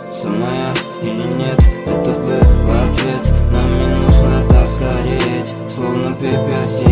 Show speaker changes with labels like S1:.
S1: самая или нет? Это был ответ, нам не нужно так стареть, словно пепел.